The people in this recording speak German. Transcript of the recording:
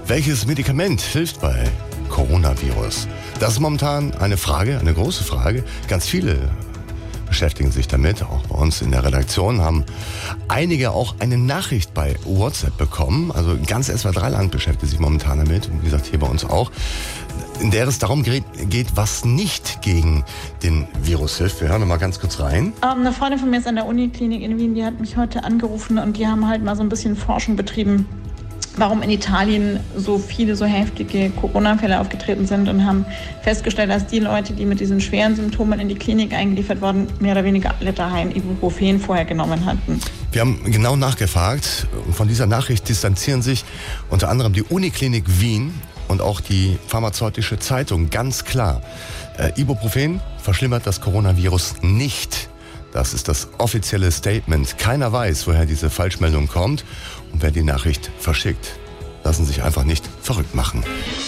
Welches Medikament hilft bei Coronavirus? Das ist momentan eine Frage, eine große Frage. Ganz viele beschäftigen sich damit. Auch bei uns in der Redaktion haben einige auch eine Nachricht bei WhatsApp bekommen. Also ganz SWR3-Land beschäftigt sich momentan damit. Und wie gesagt, hier bei uns auch. In der es darum geht, was nicht gegen den Virus hilft. Wir hören noch mal ganz kurz rein. Eine Freundin von mir ist an der Uniklinik in Wien. Die hat mich heute angerufen und die haben halt mal so ein bisschen Forschung betrieben, warum in Italien so viele so heftige Corona-Fälle aufgetreten sind und haben festgestellt, dass die Leute, die mit diesen schweren Symptomen in die Klinik eingeliefert wurden, mehr oder weniger alle daheim Ibuprofen vorher genommen hatten. Wir haben genau nachgefragt und von dieser Nachricht distanzieren sich unter anderem die Uniklinik Wien und auch die pharmazeutische Zeitung ganz klar. Ibuprofen verschlimmert das Coronavirus nicht. Das ist das offizielle Statement. Keiner weiß, woher diese Falschmeldung kommt und wer die Nachricht verschickt. Lassen sich einfach nicht verrückt machen.